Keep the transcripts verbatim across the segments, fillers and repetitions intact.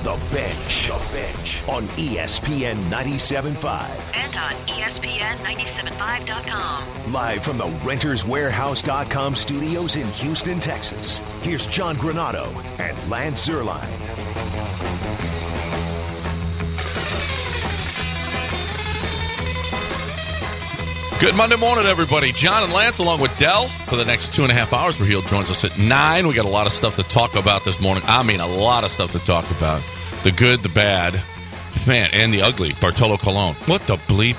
The Bench. The Bench on E S P N ninety-seven point five. And on E S P N ninety-seven point five dot com. Live from the Renters Warehouse dot com studios in Houston, Texas. Here's John Granado and Lance Zierlein. Good Monday morning, everybody. John and Lance along with Dell for the next two and a half hours where he joins us at nine. We got a lot of stuff to talk about this morning. I mean, a lot of stuff to talk about. The good, the bad, man, and the ugly. Bartolo Colon. What the bleep?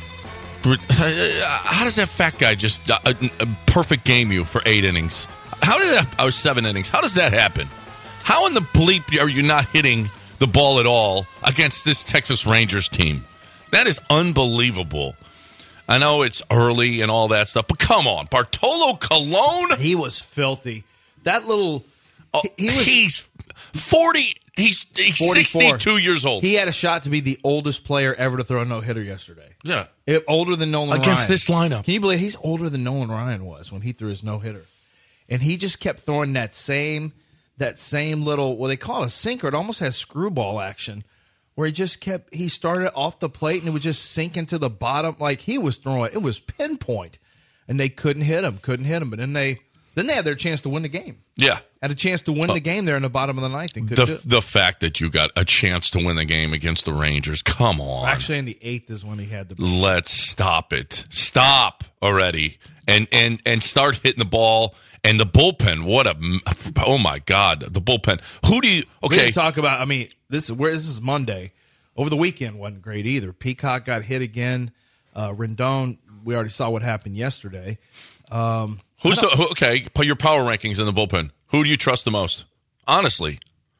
How does that fat guy just uh, uh, perfect game you for eight innings? How did that, or seven innings? How does that happen? How in the bleep are you not hitting the ball at all against this Texas Rangers team? That is unbelievable. I know it's early and all that stuff, but come on, Bartolo Colon. He was filthy. That little, oh, he was, he's forty. He's, he's sixty-two years old. He had a shot to be the oldest player ever to throw a no hitter yesterday. Yeah, it, older than Nolan against Ryan. Against this lineup. Can you believe he's older than Nolan Ryan was when he threw his no hitter? And he just kept throwing that same, that same little. Well, they call it a sinker. It almost has screwball action. Where he just kept, he started off the plate and it would just sink into the bottom. Like he was throwing, it was pinpoint. And they couldn't hit him, couldn't hit him. But then they then they had their chance to win the game. Yeah. Had a chance to win uh, the game there in the bottom of the ninth. And the, the fact that you got a chance to win the game against the Rangers, come on. Actually, in the eighth is when he had the. Let's stop it. Stop already. And, and, and start hitting the ball. And the bullpen, what a, oh my God, the bullpen. Who do you, okay. We didn't talk about, I mean, this is, where this is Monday. Over the weekend wasn't great either. Peacock got hit again. Uh, Rendon, we already saw what happened yesterday. Um, Who's the, who, okay, put your power rankings in the bullpen. Who do you trust the most? Honestly.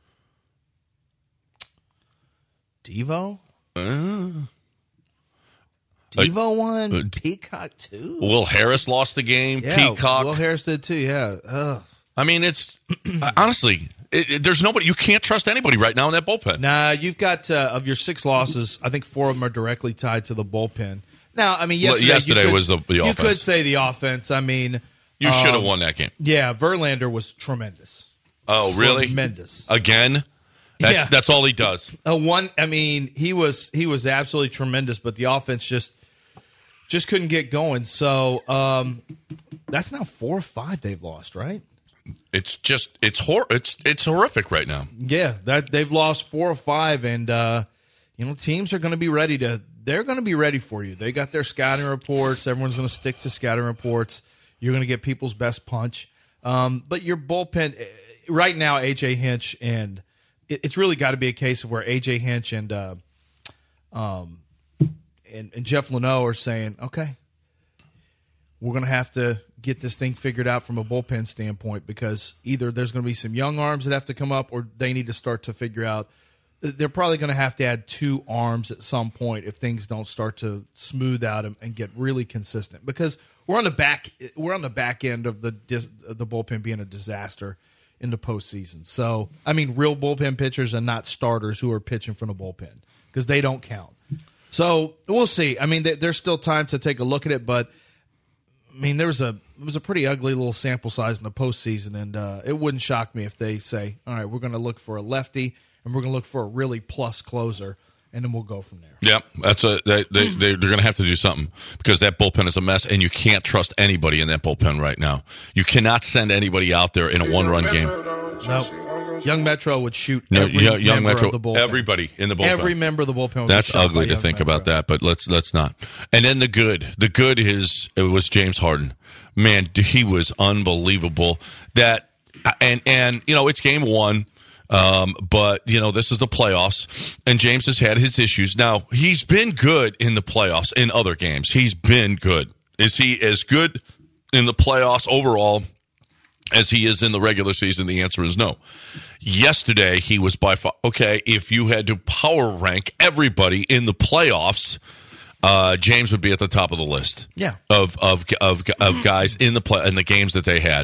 Devo? Uh, Devo won, uh, Peacock two. Will Harris lost the game. Yeah, Peacock. Will Harris did too. Yeah. Ugh. I mean, it's honestly, it, it, there's nobody. You can't trust anybody right now in that bullpen. Nah, you've got uh, of your six losses, I think four of them are directly tied to the bullpen. Now, I mean, yesterday, well, yesterday could, was the, the you offense. You could say the offense. I mean, you um, should have won that game. Yeah, Verlander was tremendous. Oh, really? Tremendous again. That's, yeah, that's all he does. Uh, one, I mean, he was he was absolutely tremendous, but the offense just. Just couldn't get going. So um, that's now four or five they've lost, right? It's just it's hor- it's it's horrific right now. Yeah, that they've lost four or five, and uh, you know teams are going to be ready to. They're going to be ready for you. They got their scouting reports. Everyone's going to stick to scouting reports. You're going to get people's best punch. Um, but your bullpen right now, A J Hinch, and it, it's really got to be a case of where A J Hinch and. Uh, um, And, and Jeff Luhnow are saying, okay, we're going to have to get this thing figured out from a bullpen standpoint because either there's going to be some young arms that have to come up or they need to start to figure out. They're probably going to have to add two arms at some point if things don't start to smooth out and, and get really consistent because we're on the back we're on the back end of the the bullpen being a disaster in the postseason. So, I mean, real bullpen pitchers and not starters who are pitching from the bullpen because they don't count. So we'll see. I mean, there's still time to take a look at it, but I mean, there was a it was a pretty ugly little sample size in the postseason, and uh, it wouldn't shock me if they say, "All right, we're going to look for a lefty, and we're going to look for a really plus closer, and then we'll go from there." Yeah, that's a they they they're going to have to do something because that bullpen is a mess, and you can't trust anybody in that bullpen right now. You cannot send anybody out there in a one-run game. Nope. Young Metro would shoot no, every young, young member Metro, of the bullpen. Everybody in the bullpen. Every member of the bullpen would That's be shot ugly by to think Metro. about that, but let's let's not. And then the good. The good is it was James Harden. Man, he was unbelievable. That and and you know, it's game one. Um, but you know, this is the playoffs and James has had his issues. Now, he's been good in the playoffs in other games. He's been good. Is he as good in the playoffs overall as he is in the regular season? The answer is no. Yesterday, he was by far, okay, if you had to power rank everybody in the playoffs, uh, James would be at the top of the list. Yeah. Of of of of guys in the play, in the games that they had.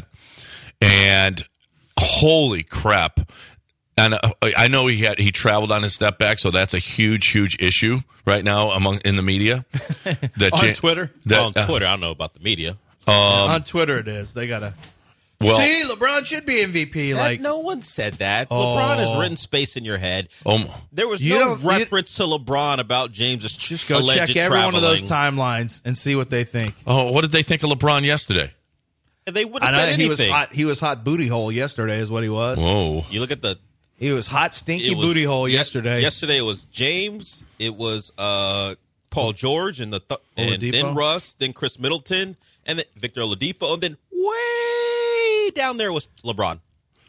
And holy crap. And uh, I know he had he traveled on his step back, so that's a huge, huge issue right now among in the media. That on Jam- Twitter? That, well, on Twitter, uh, I don't know about the media. Um, on Twitter it is. They got to Well, See, LeBron should be M V P. That- Like, no one said that. Oh. LeBron has written space in your head. um, There was You no don't- you- reference to LeBron about James's just go alleged check every one of those traveling. timelines and see what they think. oh, what did they think of LeBron yesterday? And they would I have know said he anything. was hot. He was hot booty hole yesterday, is what he was. Whoa. You look at the He was hot, stinky it was- booty hole ye- yesterday. Yesterday it was James. It was uh, Paul George, and the th- and Oladipo? then Russ, then Chris Middleton, and then Victor Oladipo, and then way down there was LeBron.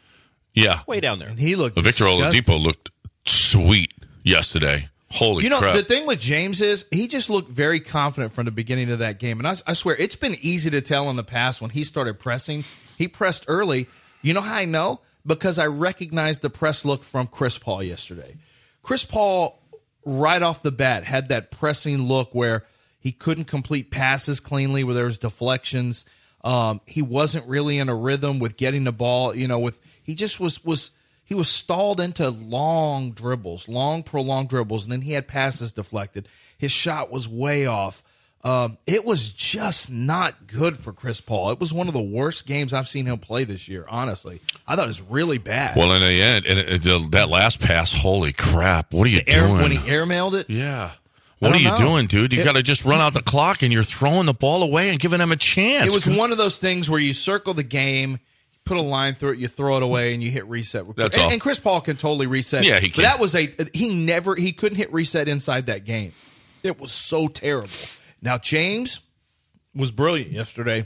Yeah. Way down there. And he looked Victor disgusting. Oladipo looked sweet yesterday. Holy You know, crap. the thing with James is he just looked very confident from the beginning of that game. And I, I swear, it's been easy to tell in the past when he started pressing. He pressed early. You know how I know? Because I recognized the press look from Chris Paul yesterday. Chris Paul, right off the bat, had that pressing look where he couldn't complete passes cleanly, where there was deflections. Um, he wasn't really in a rhythm with getting the ball. You know, with he just was was he was stalled into long dribbles, long prolonged dribbles, and then he had passes deflected. His shot was way off. Um, it was just not good for Chris Paul. It was one of the worst games I've seen him play this year. Honestly, I thought it was really bad. well, in the end, and it, it, that last pass, holy crap. What are you Air, doing? when he airmailed it, yeah. What are don't you know. doing, dude? You It- got to just run out the clock, and you're throwing the ball away and giving them a chance. it was one of those things where you circle the game, put a line through it, you throw it away, and you hit reset. That's and, all. and Chris Paul can totally reset. Yeah, he But can. that was a he never he couldn't hit reset inside that game. It was so terrible. Now James was brilliant yesterday.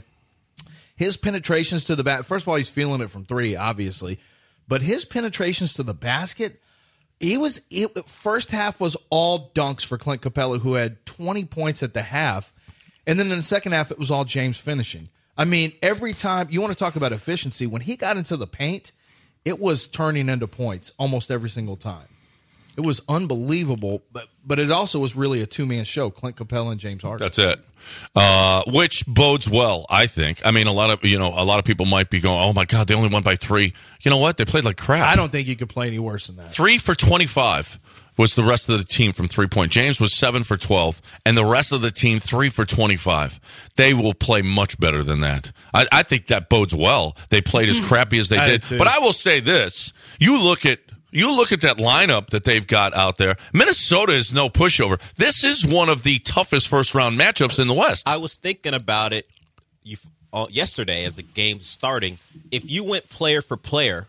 His penetrations to the bat. First of all, he's feeling it from three, obviously, but his penetrations to the basket. He was it, first half was all dunks for Clint Capella, who had twenty points at the half, and then in the second half it was all James finishing. I mean, every time you want to talk about efficiency, when he got into the paint, it was turning into points almost every single time. It was unbelievable, but but it also was really a two man show: Clint Capella and James Harden. That's it. Uh, which bodes well, I think. I mean, a lot of you know, a lot of people might be going, "Oh my God, they only won by three." You know what? They played like crap. I don't think you could play any worse than that. Three for twenty-five was the rest of the team from three point. James was seven for twelve, and the rest of the team three for twenty-five. They will play much better than that. I, I think that bodes well. They played as crappy as they I did. did too. But I will say this: you look at. You look at that lineup that they've got out there. Minnesota is no pushover. This is one of the toughest first round matchups in the West. I was thinking about it you, uh, yesterday as the game's starting. If you went player for player,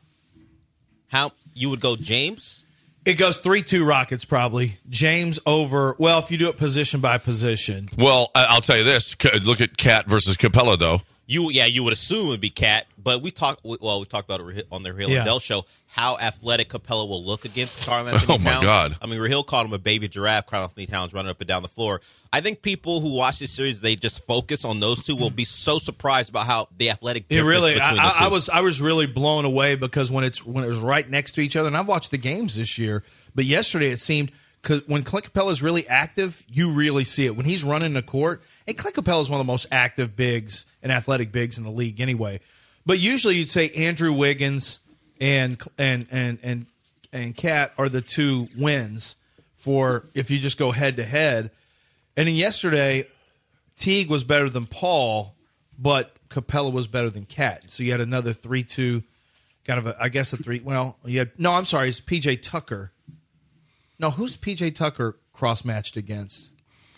how you would go James? It goes three two Rockets probably. James over. Well, if you do it position by position, Well, I- I'll tell you this. C- Look at Cat versus Capella, though. You yeah, you would assume it would be Cat, but we talked well, we talked about it on the Raheel Yeah. and Dell show how athletic Capella will look against Karl Anthony Oh, my Towns. God. I mean, Raheel called him a baby giraffe. Karl Anthony Towns running up and down the floor. I think people who watch this series, they just focus on those two, will be so surprised about how the athletic it difference really. I, between the two. I, I was I was really blown away because when it's when it was right next to each other, and I've watched the games this year, but yesterday it seemed because when Clint Capella is really active, you really see it when he's running the court. And Clint Capella is one of the most active bigs and athletic bigs in the league, anyway. But usually you'd say Andrew Wiggins and and and and and Cat are the two wins for if you just go head to head. And then yesterday, Teague was better than Paul, but Capella was better than Cat. So you had another three two, kind of a, I guess a three. Well, you had no. I'm sorry, it's P J Tucker. No, who's P J Tucker cross matched against?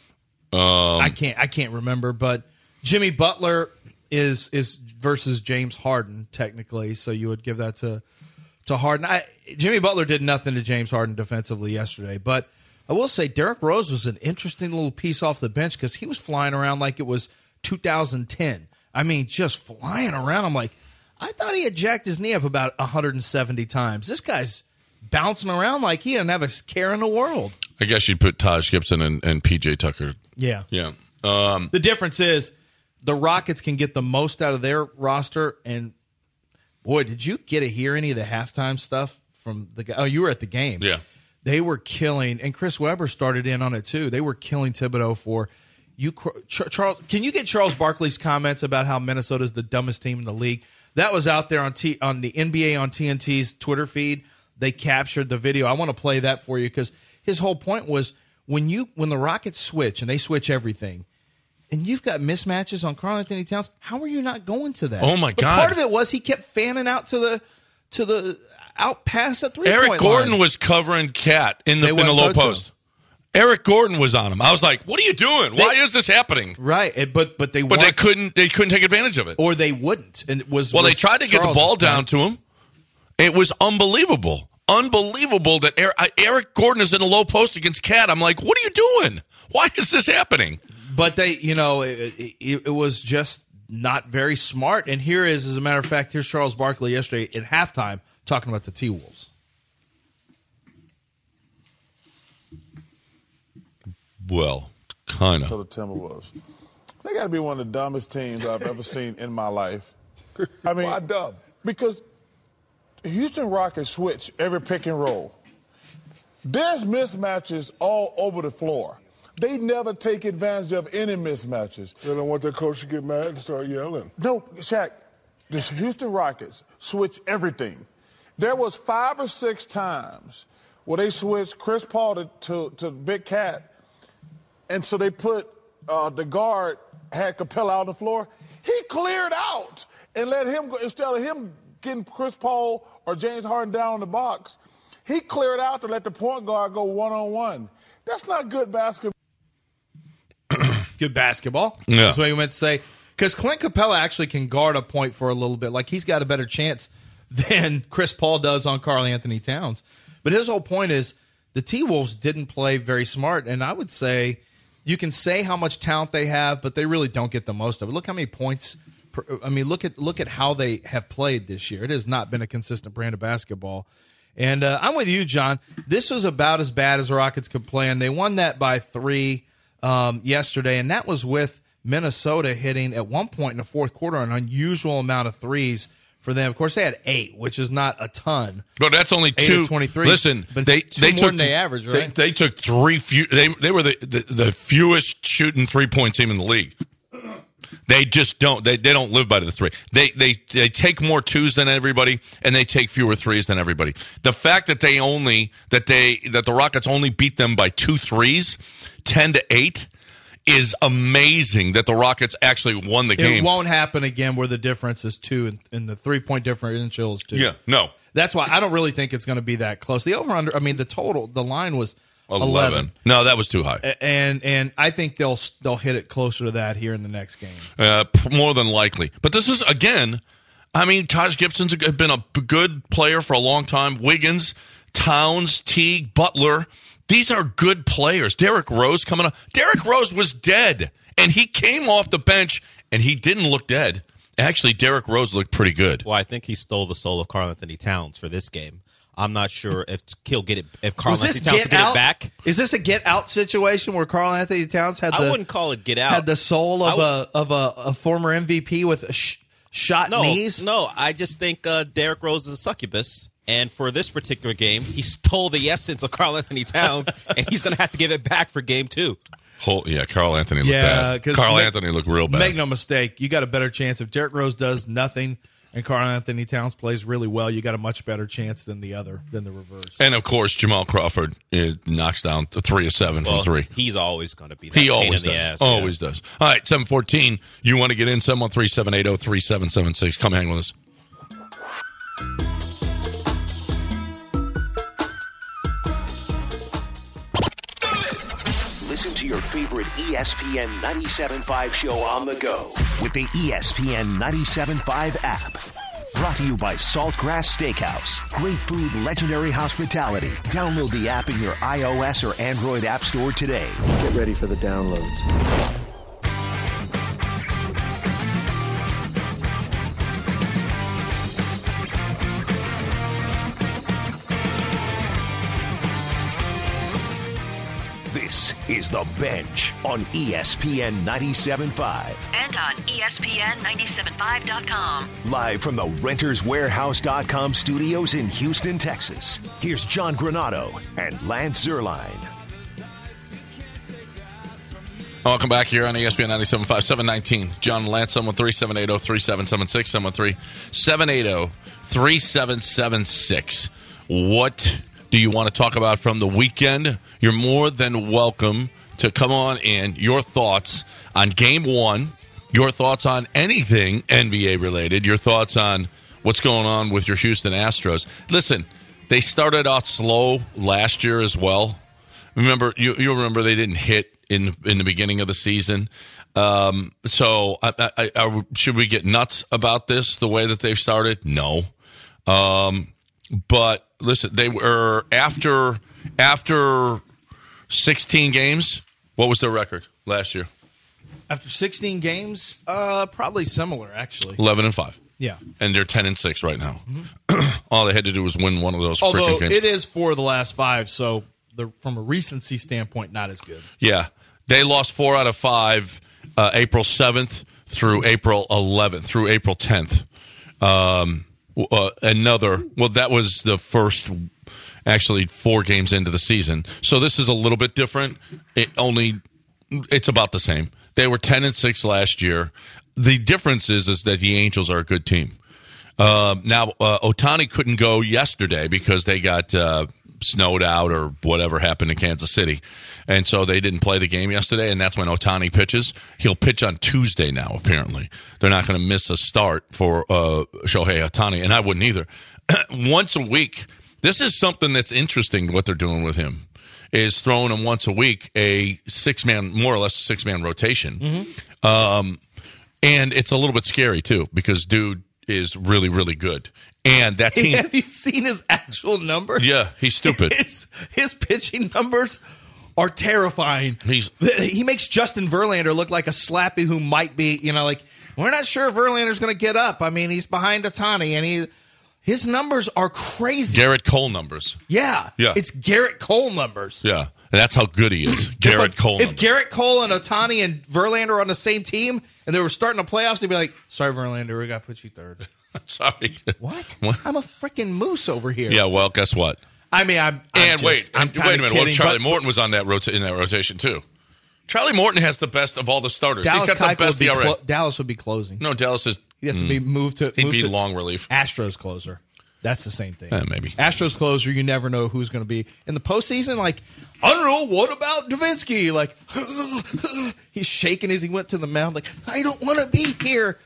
Um, I can't. I can't remember. But Jimmy Butler is is versus James Harden technically. So you would give that to to Harden. I, Jimmy Butler did nothing to James Harden defensively yesterday, but I will say Derrick Rose was an interesting little piece off the bench because he was flying around like it was two thousand ten. I mean, just flying around. I'm like, I thought he had jacked his knee up about one hundred seventy times. This guy's bouncing around like he didn't have a care in the world. I guess you'd put Taj Gibson and, and P J Tucker. Yeah. Yeah. Um, The difference is the Rockets can get the most out of their roster. And, boy, did you get to hear any of the halftime stuff from the guy? Oh, you were at the game. yeah. They were killing, and Chris Webber started in on it too. They were killing Thibodeau for you. Charles, can you get Charles Barkley's comments about how Minnesota's the dumbest team in the league? That was out there on T, on the N B A on T N T's Twitter feed. They captured the video. I want to play that for you because his whole point was when you when the Rockets switch and they switch everything, and you've got mismatches on Karl-Anthony Towns. How are you not going to that? Oh, my but God. Part of it was he kept fanning out to the to the out past the three point line. Eric Gordon was covering Cat in the They in the wouldn't low go to post. him. Eric Gordon was on him. I was like, "What are you doing? Why They- is this happening?" Right, and- but but they But they weren't- couldn't. They couldn't take advantage of it. or they wouldn't. And it was Well, they was tried to get the Charles' ball point. down to him. It was unbelievable. Unbelievable that Eric, Eric Gordon is in a low post against Cat. I'm like, what are you doing? Why is this happening? But they, you know, it, it, it was just not very smart. And here is, as a matter of fact, here's Charles Barkley yesterday at halftime talking about the T-Wolves. Well, kind to of. the Timberwolves. They got to be one of the dumbest teams I've ever seen in my life. I mean, Why dumb? Because the Houston Rockets switch every pick and roll. There's mismatches all over the floor. They never take advantage of any mismatches. They don't want their coach to get mad and start yelling. No, Shaq, the Houston Rockets switch everything. There was five or six times where they switched Chris Paul to, to, to Big Cat, and so they put uh, the guard, had Capella on the floor. He cleared out and let him go, instead of him getting Chris Paul or James Harden down in the box, he cleared out to let the point guard go one-on-one. That's not good basketball. Good basketball. Yeah. That's what you meant to say. Because Clint Capella actually can guard a point for a little bit. Like, he's got a better chance than Chris Paul does on Karl-Anthony Towns. But his whole point is the T-Wolves didn't play very smart. And I would say you can say how much talent they have, but they really don't get the most of it. Look how many points. Per, I mean, look at look at how they have played this year. It has not been a consistent brand of basketball. And uh, I'm with you, John. This was about as bad as the Rockets could play, and they won that by three um, yesterday, and that was with Minnesota hitting at one point in the fourth quarter an unusual amount of threes for them. Of course, they had eight, which is not a ton. But that's only Eight two. of twenty-three. Listen, But they it's two they more took than they average, they- right? They, took three. Few, they they were the, the the fewest shooting three point team in the league. They just don't. They they don't live by the three. They they they take more twos than everybody, and they take fewer threes than everybody. The fact that they only that they that the Rockets only beat them by two threes, ten to eight, is amazing. That the Rockets actually won the game. It won't happen again where the difference is two and, and the three-point differential is two. Yeah, no. That's why I don't really think it's going to be that close. The over-under, I mean, the total, the line was eleven. eleven. No, that was too high. And and I think they'll they'll hit it closer to that here in the next game. Uh, p- more than likely. But this is, again, I mean, Taj Gibson's a, been a good player for a long time. Wiggins, Towns, Teague, Butler. These are good players. Derrick Rose coming up. Derrick Rose was dead, and he came off the bench, and he didn't look dead. Actually, Derrick Rose looked pretty good. Well, I think he stole the soul of Karl-Anthony Towns for this game. I'm not sure if he'll get it. If Was Karl-Anthony this Towns will get get out? it back. Is this a get out situation where Karl-Anthony Towns had the I wouldn't call it get out. had the soul I of would- a of a, a former M V P with a sh- shot no, knees? no. I just think uh, Derrick Rose is a succubus, and for this particular game, he stole the essence of Karl-Anthony Towns, and he's going to have to give it back for game two. Whole, yeah, Carl Anthony looked Yeah, bad. 'cause Carl make- Anthony looked real bad. Make no mistake, you got a better chance if Derrick Rose does nothing and Karl-Anthony Towns plays really well. You got a much better chance than the other than the reverse. And, of course, Jamal Crawford uh, knocks down th- three of seven Well, from three. he's always going to be that He pain always in does. the ass. Always does. All right, seven fourteen. You want to get in? seven one three, seven eight zero, three seven seven six. Come hang with us. Listen to your favorite E S P N ninety-seven point five show on the go with the E S P N ninety-seven point five app. Brought to you by Saltgrass Steakhouse. Great food, legendary hospitality. Download the app in your iOS or Android app store today. Get ready for the downloads. This is The Bench on E S P N ninety-seven point five. And on E S P N ninety-seven point five dot com. Live from the Renters Warehouse dot com studios in Houston, Texas. Here's John Granado and Lance Zerline. Welcome back here on E S P N ninety-seven point five, seven nineteen. John and Lance, seven one three, seven eight zero, three seven seven six, seven one three, seven eight zero, three seven seven six. What do you want to talk about from the weekend? You're more than welcome to come on and your thoughts on game one, your thoughts on anything N B A related, your thoughts on what's going on with your Houston Astros. Listen, they started off slow last year as well. Remember, you you remember they didn't hit in in the beginning of the season. Um, so I, I, I, should we get nuts about this, the way that they've started? No. Um, but listen, they were after after sixteen games. What was their record last year? After sixteen games, uh, probably similar, actually. eleven and five. Yeah. And they're ten and six right now. Mm-hmm. All they had to do was win one of those Although freaking games. It is for the last five, so the, from a recency standpoint, not as good. Yeah. They lost four out of five uh, April seventh through April eleventh, through April tenth. Um, uh, another, well, that was the first, actually, four games into the season. So this is a little bit different. It only, it's about the same. They were ten and six last year. The difference is, is that the Angels are a good team. Uh, now, uh, Ohtani couldn't go yesterday because they got uh, snowed out or whatever happened in Kansas City. And so they didn't play the game yesterday, and that's when Ohtani pitches. He'll pitch on Tuesday now, apparently. They're not going to miss a start for uh, Shohei Ohtani, and I wouldn't either. Once a week, this is something that's interesting, what they're doing with him, is throwing him once a week, a six-man, more or less a six-man rotation. Mm-hmm. Um And it's a little bit scary, too, because dude is really, really good. And that team... Have you seen his actual numbers? Yeah, he's stupid. His, his pitching numbers are terrifying. He's, he makes Justin Verlander look like a slappy who might be, you know, like, we're not sure if Verlander's going to get up. I mean, he's behind Ohtani, and he... His numbers are crazy. Garrett Cole numbers. Yeah. Yeah. It's Garrett Cole numbers. Yeah. And that's how good he is. Garrett if, Cole If numbers. Garrett Cole and Ohtani and Verlander are on the same team and they were starting the playoffs, they'd be like, sorry, Verlander, we got to put you third. Sorry. What? What? I'm a freaking moose over here. Yeah, well, guess what? I mean, I'm. I'm And just, wait, I'm and wait a minute. Kidding, What if Charlie but Morton was on that rota- in that rotation, too? Charlie Morton has the best of all the starters. Dallas He's got Keuchel the best would be E R A. clo- Dallas would be closing. No, Dallas is... He'd have to be moved to. He'd moved be to long relief. Astros closer. That's the same thing. Eh, maybe. Astros closer, you never know who's going to be. In the postseason, like, I don't know, what about Davinsky? Like, he's shaking as he went to the mound, like, I don't want to be here.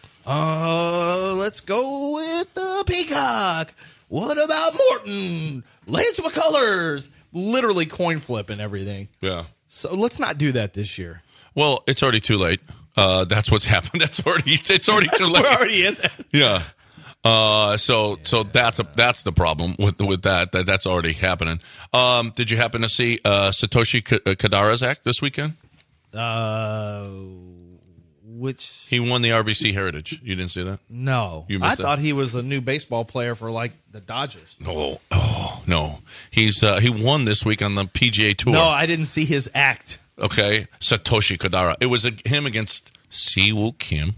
Uh, let's go with the Peacock. What about Morton? Lance McCullers. Literally coin flip and everything. Yeah. So let's not do that this year. Well, it's already too late. Uh, that's what's happened. That's already it's already too late. We're already in that. Yeah. Uh, so so that's a that's the problem with with that that that's already happening. Um, did you happen to see uh, Satoshi Kadara's act this weekend? Uh, which He won the R B C Heritage. You didn't see that? no, You I missed that. thought he was a new baseball player for like the Dodgers. No. Oh no. He's uh, he won this week on the P G A Tour. No, I didn't see his act. Okay, Satoshi Kadara. It was a, him against Siwoo Kim.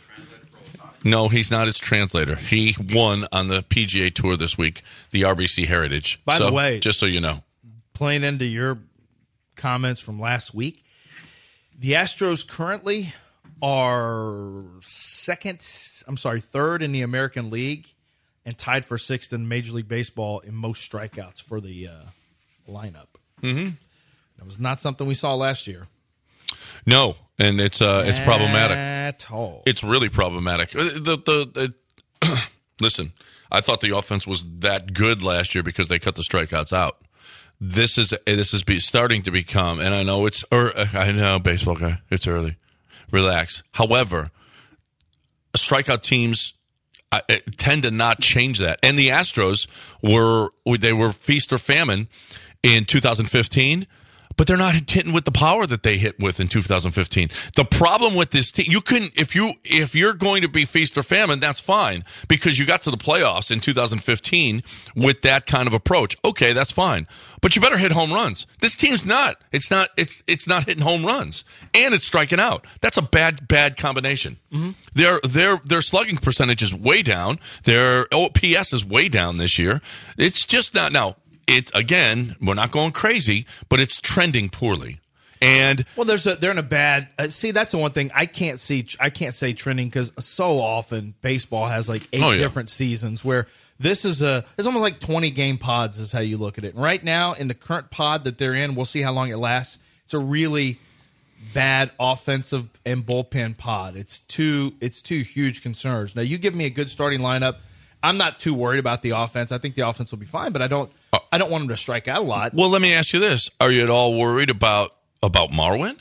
No, he's not his translator. He won on the P G A Tour this week, the R B C Heritage. By So, the way, just so you know. Playing into your comments from last week, the Astros currently are second, I'm sorry, third in the American League and tied for sixth in Major League Baseball in most strikeouts for the uh, lineup. Mm-hmm. That was not something we saw last year. No, and it's uh, it's problematic. At all. It's really problematic. The, the, the listen, I thought the offense was that good last year because they cut the strikeouts out. This is this is be, starting to become, and I know it's, or I know baseball guy, it's early. Relax. However, strikeout teams uh, tend to not change that, and the Astros were they were feast or famine in two thousand fifteen. But they're not hitting with the power that they hit with in two thousand fifteen. The problem with this team, you couldn't, if you if you're going to be feast or famine, that's fine because you got to the playoffs in two thousand fifteen with that kind of approach. Okay, that's fine, but you better hit home runs. This team's not. It's not. It's it's not hitting home runs, and it's striking out. That's a bad bad combination. Mm-hmm. Their their their slugging percentage is way down. Their O P S is way down this year. It's just not now. It again, we're not going crazy, but it's trending poorly. And well, there's a, they're in a bad. Uh, see, that's the one thing I can't see. I can't say trending because so often baseball has like eight Oh, yeah. different seasons where this is a. It's almost like twenty game pods is how you look at it. And right now, in the current pod that they're in, we'll see how long it lasts. it's a really bad offensive and bullpen pod. It's two it's two huge concerns. Now you give me a good starting lineup, I'm not too worried about the offense. I think the offense will be fine, but I don't I don't want them to strike out a lot. Well, let me ask you this: are you at all worried about about Marwin?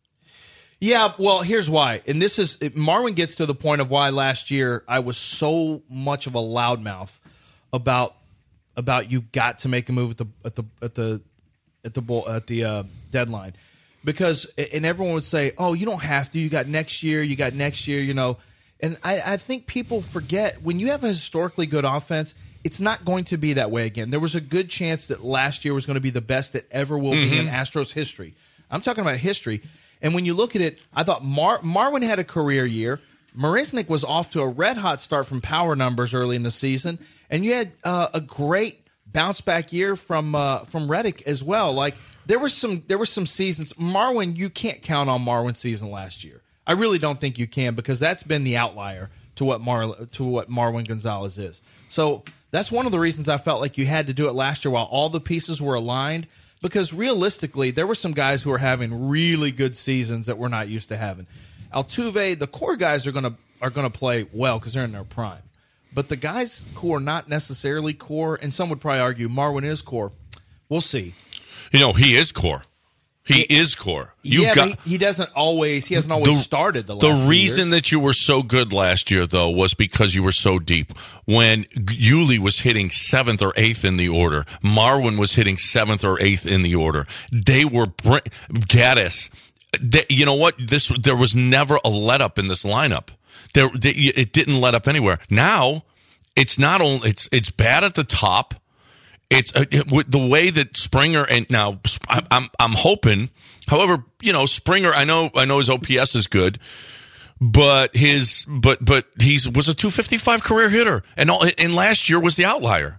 Yeah, well, here's why. And this is Marwin gets to the point of why last year I was so much of a loudmouth about about you've got to make a move at the at the at the at the bull, at the uh, deadline. Because and everyone would say, "Oh, you don't have to. You got next year. You got next year." You know, and I, I think people forget when you have a historically good offense, it's not going to be that way again. There was a good chance that last year was going to be the best that ever will mm-hmm. be in Astros history. I'm talking about history. And when you look at it, I thought Mar- Marwin had a career year. Marisnick was off to a red hot start from power numbers early in the season, and you had uh, a great bounce back year from uh, from Reddick as well. Like. There were some there were some seasons. Marwin, you can't count on Marwin's season last year. I really don't think you can because that's been the outlier to what Mar to what Marwin Gonzalez is. So that's one of the reasons I felt like you had to do it last year while all the pieces were aligned. Because realistically, there were some guys who were having really good seasons that we're not used to having. Altuve, the core guys are gonna are gonna play well because they're in their prime. But the guys who are not necessarily core, and some would probably argue Marwin is core. We'll see. You know, he is core. He it, is core. You yeah, got, but he, he doesn't always. He hasn't always the, started the. Last the reason years. that you were so good last year, though, was because you were so deep. When Yuli was hitting seventh or eighth in the order, Marwin was hitting seventh or eighth in the order. They were Gaddis. They, you know what? This there was never a let up in this lineup. There, they, it didn't let up anywhere. Now, it's not only it's it's bad at the top. It's uh, it, with the way that Springer and now I'm, I'm I'm hoping. However, you know Springer. I know I know his O P S is good, but his but but he's was a two fifty-five career hitter, and all, and last year was the outlier.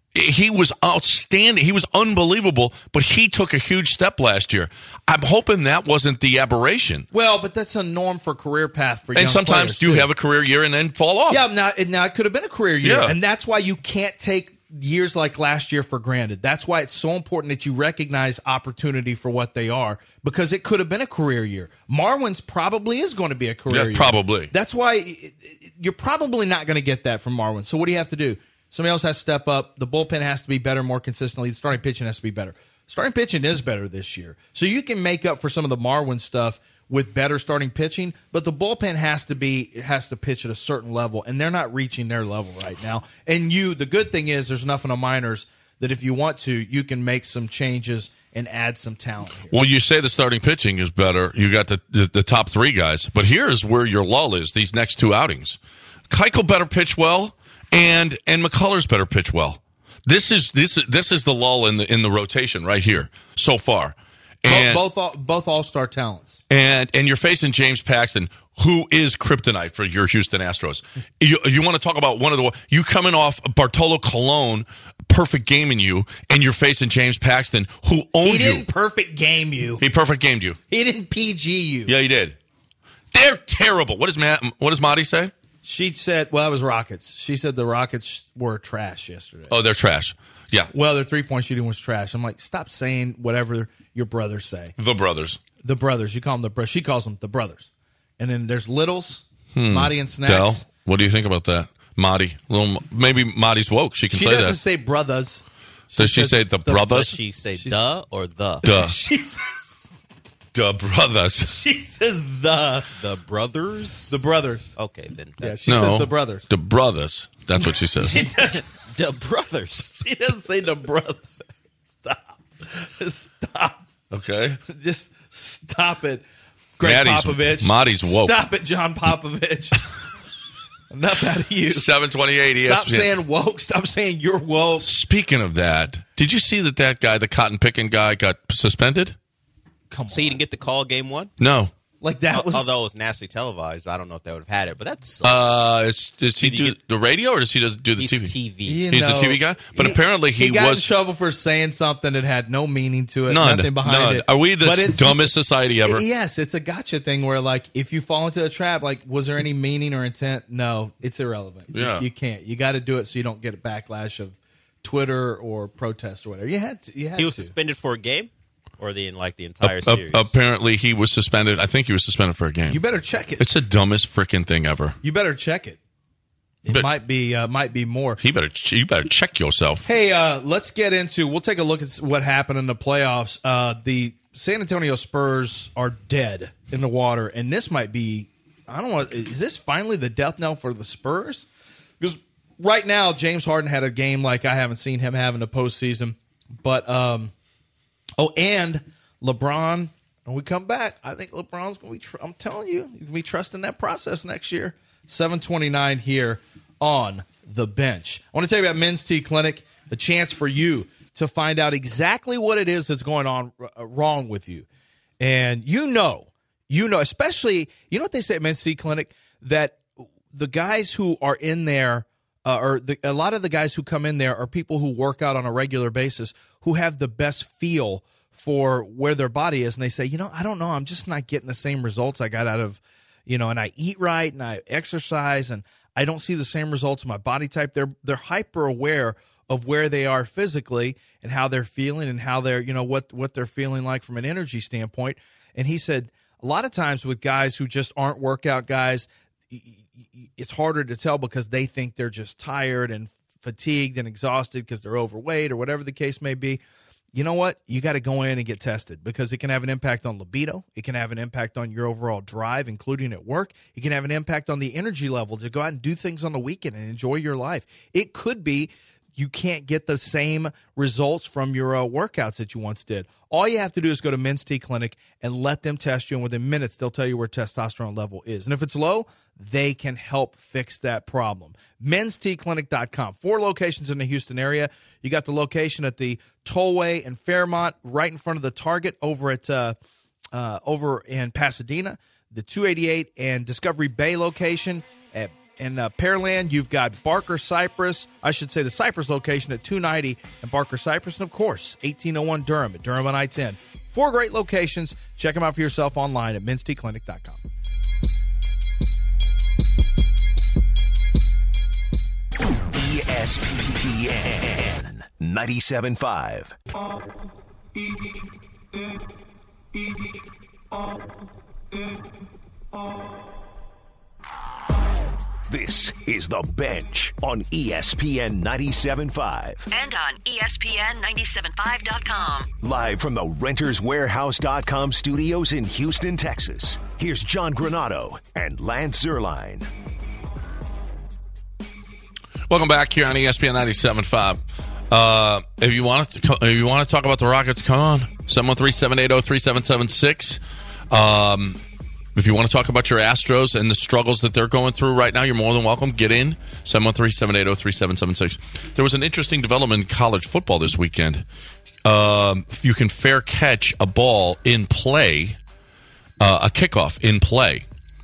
He was outstanding. He was unbelievable, but he took a huge step last year. I'm hoping that wasn't the aberration. Well, but that's a norm for career path for young and sometimes players, you too. have a career year and then fall off. Yeah, now, now it could have been a career year, Yeah. and that's why you can't take years like last year for granted. That's why it's so important that you recognize opportunity for what they are, because it could have been a career year. Marwin's probably is going to be a career Yeah, year. probably. That's why you're probably not going to get that from Marwin. So what do you have to do? Somebody else has to step up. The bullpen has to be better more consistently. The starting pitching has to be better. Starting pitching is better this year. So you can make up for some of the Marwin stuff with better starting pitching, but the bullpen has to be has to pitch at a certain level, and they're not reaching their level right now. And you, the good thing is there's enough in the minors that if you want to, you can make some changes and add some talent here. Well, you say the starting pitching is better. You got the, the, the top three guys, but here's where your lull is, these next two outings. Keuchel better pitch well, and and McCullers better pitch well. This is this is this is the lull in the in the rotation right here so far. And both both, both all-star talents. And and you're facing James Paxton, who is kryptonite for your Houston Astros. You, you want to talk about one of the you coming off Bartolo Colon, perfect game in you, and you're facing James Paxton, who owned you. He didn't you. perfect game you. He perfect gamed you. He didn't P G you. Yeah, he did. They're terrible. What does Matt? What does Marty say? She said, well, that was Rockets. She said the Rockets were trash yesterday. Oh, they're trash. Yeah. Well, their three-point shooting was trash. I'm like, stop saying whatever your brothers say. The brothers. The brothers. You call them the brothers. She calls them the brothers. And then there's Littles, hmm. Marty and Snacks. Del, what do you think about that? Marty. Little, maybe Marty's woke. She can she say that. She doesn't say brothers. She Does she say the, the brothers? Does she say She's, duh or the? Duh. She says the brothers. She says the. The brothers? The brothers. Okay, then. Yeah, she no, says the brothers. The brothers. That's what she says. She does. The brothers. She doesn't say the brothers. Stop. Stop. Okay. Just stop it. Greg Maddie's, Popovich. Marty's woke. Stop it, John Popovich. Enough out of you. seven twenty-eight E S P N. Stop saying woke. Stop saying you're woke. Speaking of that, did you see that that guy, the cotton picking guy, got suspended? Come on. So you didn't get the call game one? No. Like that was. Although it was nationally televised, I don't know if they would have had it, but that's. Uh, is, does he Did do you get- the radio or does he does do the He's T V? T V. You He's know, the T V guy, but apparently he, he got was in trouble for saying something that had no meaning to it, none, nothing behind none. it. Are we the But it's- dumbest society ever? Yes, it's a gotcha thing where, like, if you fall into a trap, like, was there any meaning or intent? No, it's irrelevant. You- Yeah. you, can't. You got to do it so you don't get a backlash of Twitter or protest or whatever. You had to. You had He was to. suspended for a game? or the in like the entire A- series. a- apparently, he was suspended. I think he was suspended for a game. You better check it. It's the dumbest freaking thing ever. You better check it. It But- might be uh, might be more. He better you better check yourself. Hey, uh, let's get into. We'll take a look at what happened in the playoffs. Uh, the San Antonio Spurs are dead in the water, and this might be. I don't know. Is this finally the death knell for the Spurs? Because right now, James Harden had a game like I haven't seen him have in the postseason. But um, oh, and LeBron. When we come back, I think LeBron's going to be. Tr- I'm telling you, he's going to be trusting that process next year. seven twenty-nine here on the bench. I want to tell you about Men's T Clinic, a chance for you to find out exactly what it is that's going on uh, wrong with you. And you know, you know, especially, you know what they say at Men's T Clinic, that the guys who are in there, uh, or the, a lot of the guys who come in there are people who work out on a regular basis, who have the best feel for where their body is. And they say, you know, I don't know, I'm just not getting the same results I got out of, you know, and I eat right and I exercise and I don't see the same results in my body type. They're they're hyper aware of where they are physically and how they're feeling and how they're, you know, what what they're feeling like from an energy standpoint. And he said a lot of times with guys who just aren't workout guys, it's harder to tell because they think they're just tired and fatigued and exhausted because they're overweight or whatever the case may be. You know what? You got to go in and get tested because it can have an impact on libido. It can have an impact on your overall drive, including at work. It can have an impact on the energy level to go out and do things on the weekend and enjoy your life. It could be you can't get the same results from your uh, workouts that you once did. All you have to do is go to Men's T Clinic and let them test you, and within minutes, they'll tell you where testosterone level is. And if it's low, they can help fix that problem. men's t clinic dot com. Four locations in the Houston area. You got the location at the Tollway in Fairmont, right in front of the Target over at uh, uh, over in Pasadena. The two eighty-eight and Discovery Bay location at in uh, Pearland. You've got Barker Cypress. I should say the Cypress location at two ninety and Barker Cypress. And, of course, eighteen oh one Durham at Durham on I ten. Four great locations. Check them out for yourself online at men's t clinic dot com. E S P N ninety-seven point five. This is The Bench on E S P N ninety-seven point five. And on E S P N ninety-seven point five dot com. Live from the renters warehouse dot com studios in Houston, Texas. Here's John Granado and Lance Zierlein. Welcome back here on E S P N ninety-seven point five. Uh, if you want to, if you want to talk about the Rockets, come on. seven one three, seven eight zero, three seven seven six. Um, if you want to talk about your Astros and the struggles that they're going through right now, you're more than welcome. Get in. seven one three, seven eight zero, three seven seven six. There was an interesting development in college football this weekend. Um, you can fair catch a ball in play, uh, a kickoff in play,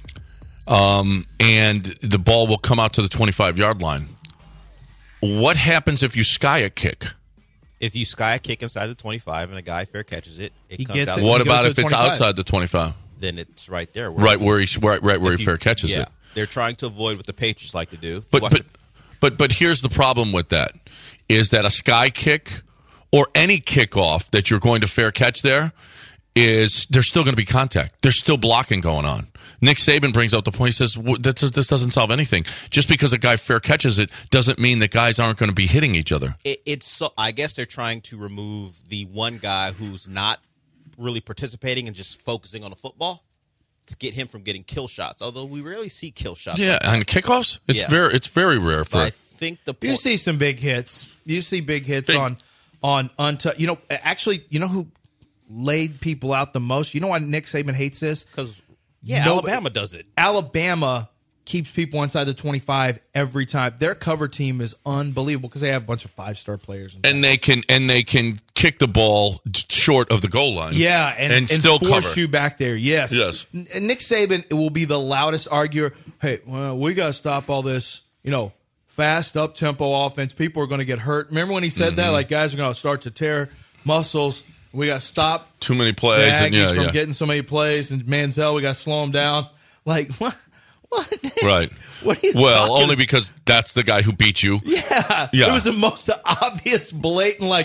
um, and the ball will come out to the twenty-five-yard line. What happens if you sky a kick? If you sky a kick inside the twenty-five and a guy fair catches it, it He comes gets out. it. What He about goes if to it's twenty-five. outside the twenty-five? Then it's right there. Where Right where he right, right where he you- fair catches yeah, it. They're trying to avoid what the Patriots like to do. But Watch but it. but but here's the problem with that: is that a sky kick or any kickoff that you're going to fair catch there is there's still going to be contact. There's still blocking going on. Nick Saban brings out the point. He says "W- that does- this doesn't solve anything. Just because a guy fair catches it doesn't mean that guys aren't going to be hitting each other. It, it's so. I guess they're trying to remove the one guy who's not really participating and just focusing on the football to get him from getting kill shots. Although we rarely see kill shots. Yeah, like that. and kickoffs, it's Yeah. very it's very rare for. But I think the You point, see some big hits. You see big hits Big- on on untouched. You know, actually, you know who laid people out the most? You know why Nick Saban hates this? because yeah, Nobody- Alabama does it. Alabama keeps people inside the twenty-five every time. Their cover team is unbelievable because they have a bunch of five-star players. and they can and they can kick the ball short of the goal line. yeah, and, and, and still force cover. you back there. Yes, Yes. N- And Nick Saban will be the loudest arguer. Hey, well, we got to stop all this. You know, fast up tempo offense. People are going to get hurt. Remember when he said Mm-hmm. that? Like guys are going to start to tear muscles. We got to stop Too many plays. the And Aggies yeah, from yeah. getting so many plays, and Manziel, we got to slow him down. Like what? What? Right. What are you well, talking only because that's the guy who beat you. Yeah. Yeah. It was the most obvious, blatant, like,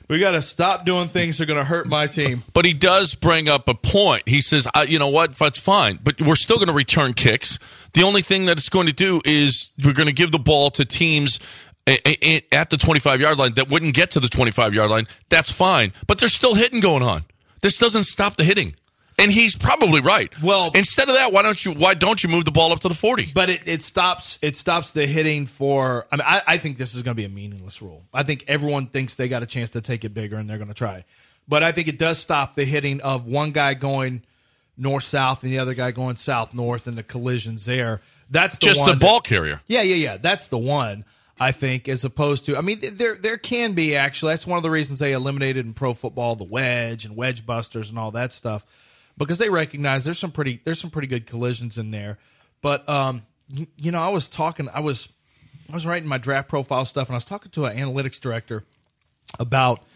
We got to stop doing things that are going to hurt my team. But he does bring up a point. He says, uh, you know what, that's fine, but we're still going to return kicks. The only thing that it's going to do is we're going to give the ball to teams a- a- at the twenty-five-yard line that wouldn't get to the twenty-five-yard line. That's fine, but there's still hitting going on. This doesn't stop the hitting. And he's probably right. Well, instead of that, why don't you why don't you move the ball up to the forty? But it, it stops it stops the hitting for. I mean, I, I think this is going to be a meaningless rule. I think everyone thinks they got a chance to take it bigger, and they're going to try. But I think it does stop the hitting of one guy going north south and the other guy going south north, and the collisions there. That's the just one the ball that, carrier. Yeah, yeah, yeah. That's the one. I think, as opposed to, I mean, there there can be actually. That's one of the reasons they eliminated in pro football the wedge and wedge busters and all that stuff. Because they recognize there's some pretty there's some pretty good collisions in there, but um, you, you know I was talking I was I was writing my draft profile stuff, and I was talking to an analytics director about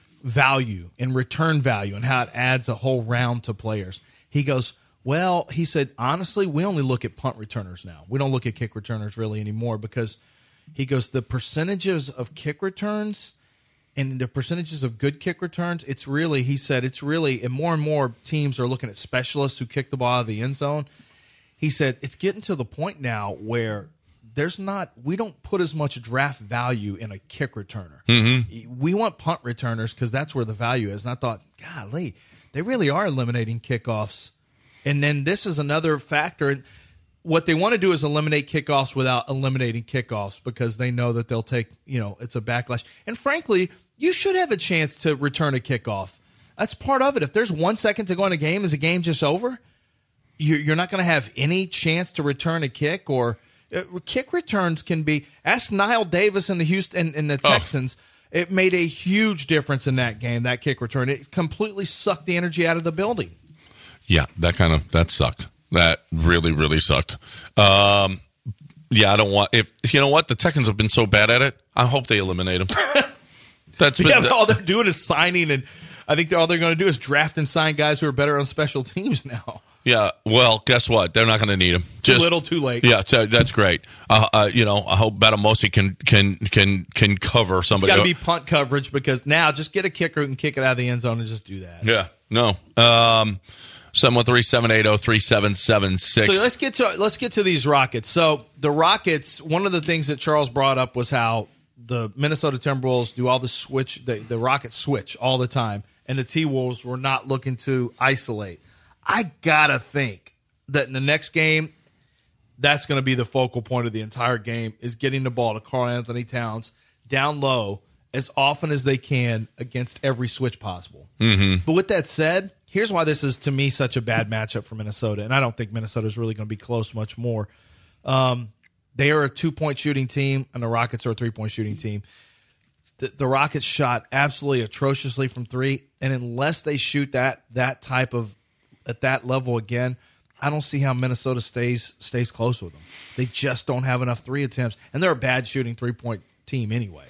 value and return value and how it adds a whole round to players. He goes, well, he said, honestly, we only look at punt returners now. We don't look at kick returners really anymore, because he goes, the percentages of kick returns and the percentages of good kick returns, it's really, he said, it's really, and more and more teams are looking at specialists who kick the ball out of the end zone. He said, it's getting to the point now where there's not, we don't put as much draft value in a kick returner. Mm-hmm. We want punt returners because that's where the value is. And I thought, golly, they really are eliminating kickoffs. And then this is another factor. What they want to do is eliminate kickoffs without eliminating kickoffs, because they know that they'll take, you know, it's a backlash. And frankly, you should have a chance to return a kickoff. That's part of it. If there's one second to go in a game, is the game just over? You're not going to have any chance to return a kick, or uh, kick returns can be. Ask Niall Davis and the Houston and the Texans. Oh. It made a huge difference in that game. That kick return, it completely sucked the energy out of the building. Yeah, that kind of that sucked. That really, really sucked. Um, yeah, I don't want. If you know what, the Texans have been so bad at it, I hope they eliminate them. That's been, yeah, but all they're doing is signing, and I think all they're going to do is draft and sign guys who are better on special teams now. Yeah, well, guess what? They're not going to need them. Just, too little, too late. Yeah, that's great. Uh, uh, you know, I hope Batamosi can can can can cover somebody. It's got to be punt coverage, because now just get a kicker who can kick it out of the end zone and just do that. Yeah, no. Um, seven one three, seven eight zero, three seven seven six. So let's get to let's get to these Rockets. So the Rockets, one of the things that Charles brought up was how the Minnesota Timberwolves do all the switch, the, the Rockets switch all the time, and the T-Wolves were not looking to isolate. I gotta think that in the next game, that's going to be the focal point of the entire game, is getting the ball to Karl Anthony Towns down low as often as they can against every switch possible. Mm-hmm. But with that said, here's why this is, to me, such a bad matchup for Minnesota, and I don't think Minnesota is really going to be close much more. Um, they are a two-point shooting team, and the Rockets are a three-point shooting team. The, the Rockets shot absolutely atrociously from three, and unless they shoot that that type of at that level again, I don't see how Minnesota stays stays close with them. They just don't have enough three attempts, and they're a bad shooting three-point team anyway.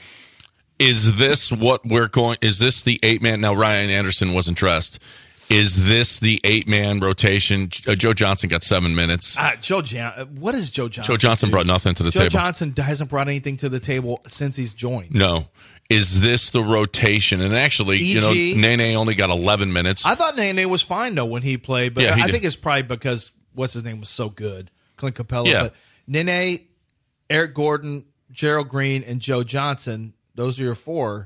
Is this what we're going? Is this the eight-man? Now, Ryan Anderson wasn't dressed. Is this the eight-man rotation? Uh, Joe Johnson got seven minutes. Uh, Joe Jan- What is Joe Johnson? Joe Johnson do? brought nothing to the Joe table. Joe Johnson hasn't brought anything to the table since he's joined. No. Is this the rotation? And actually, E G, you know, Nene only got eleven minutes. I thought Nene was fine, though, when he played. But yeah, he I did. think it's probably because, what's his name, was so good. Clint Capella. Yeah. But Nene, Eric Gordon, Gerald Green, and Joe Johnson, those are your four.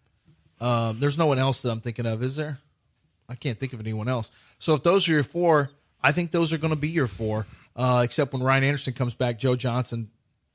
Um, there's no one else that I'm thinking of, is there? I can't think of anyone else. So if those are your four, I think those are going to be your four, uh, except when Ryan Anderson comes back, Joe Johnson.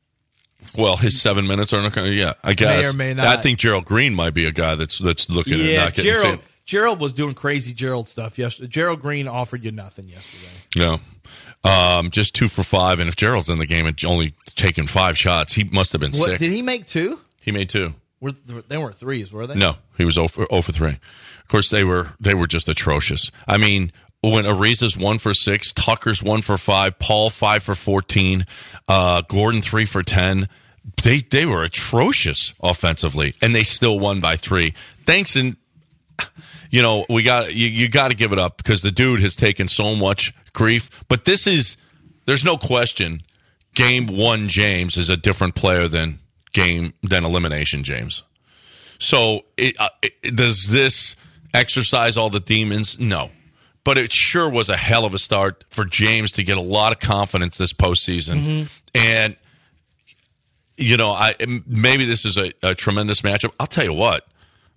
Well, his seven minutes are not going to, yeah, I guess. May or may not. I think Gerald Green might be a guy that's that's looking yeah, at not getting Gerald, saved. Gerald was doing crazy Gerald stuff yesterday. Gerald Green offered you nothing yesterday. No. Um, just two for five, and if Gerald's in the game and only taken five shots, he must have been What, sick. did he make two? He made two. Were, they weren't threes, were they? No, he was zero for, zero for three. Of course, they were they were just atrocious. I mean, when Ariza's one for six, Tucker's one for five, Paul five for fourteen, uh, Gordon three for ten. They they were atrocious offensively, and they still won by three. Thanks, and you know we got you, you got to give it up because the dude has taken so much grief. But this is there's no question. Game one, James is a different player than game than elimination James. So it, uh, it, does this exercise all the demons? No. But it sure was a hell of a start for James to get a lot of confidence this postseason. Mm-hmm. And, you know, I maybe this is a, a tremendous matchup. I'll tell you what.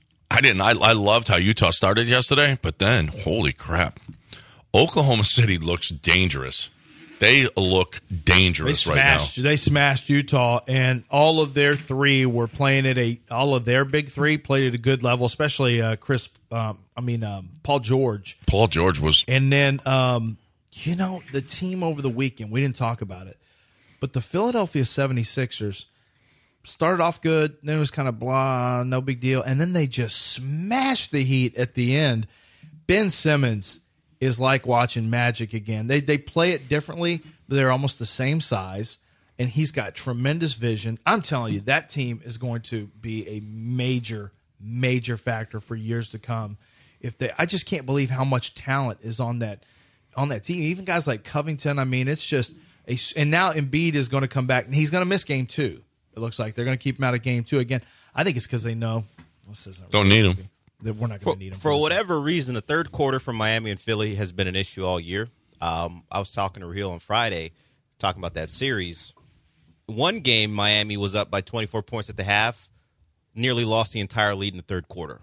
I didn't. I, I loved how Utah started yesterday, but then, holy crap. Oklahoma City looks dangerous. They look dangerous they smashed, right now. They smashed Utah, and all of their three were playing at a. All of their big three played at a good level, especially uh, Chris. Um, I mean, um, Paul George. Paul George was, and then um, you know the team over the weekend. We didn't talk about it, but the Philadelphia seventy-sixers started off good. Then it was kind of blah, no big deal, and then they just smashed the Heat at the end. Ben Simmons is like watching magic again. They they play it differently, but they're almost the same size, and he's got tremendous vision. I'm telling you, that team is going to be a major, major factor for years to come. If they, I just can't believe how much talent is on that on that team. Even guys like Covington. I mean, it's just a. And now Embiid is going to come back, and he's going to miss game two. It looks like they're going to keep him out of game two again. I think it's because they know this isn't don't really need him. That we're not going to need him for whatever reason. The third quarter from Miami and Philly has been an issue all year. Um, I was talking to Raheel on Friday, talking about that series. One game, Miami was up by twenty-four points at the half, nearly lost the entire lead in the third quarter,